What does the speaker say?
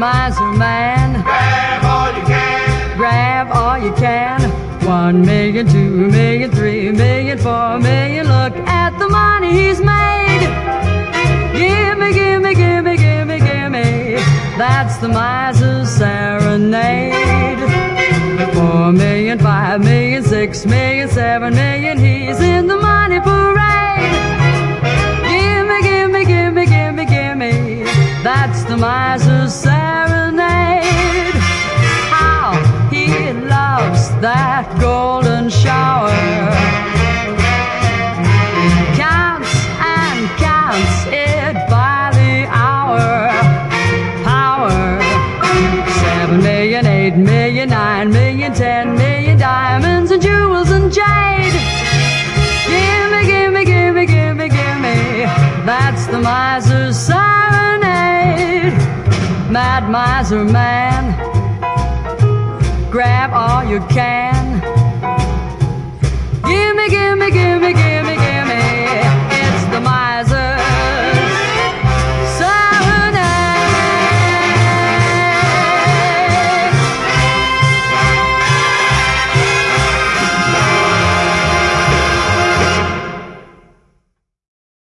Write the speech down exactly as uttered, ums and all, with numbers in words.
miser man. Grab all you can. Grab all you can. One million, two million, three million, four million. Look at the money he's made. Gimme, gimme, gimme, gimme, gimme. That's the miser's serenade. Four million, five million, six million, seven million. He's in the money parade. Gimme, gimme, gimme, gimme, gimme. That's the miser's serenade. How he loves that golden shower. Counts and counts it by the hour. Power. Seven million, eight million, nine million, ten million. Diamonds and jewels and jade. Gimme, gimme, gimme, gimme, gimme. That's the miser's serenade. Mad miser man. Grab all you can.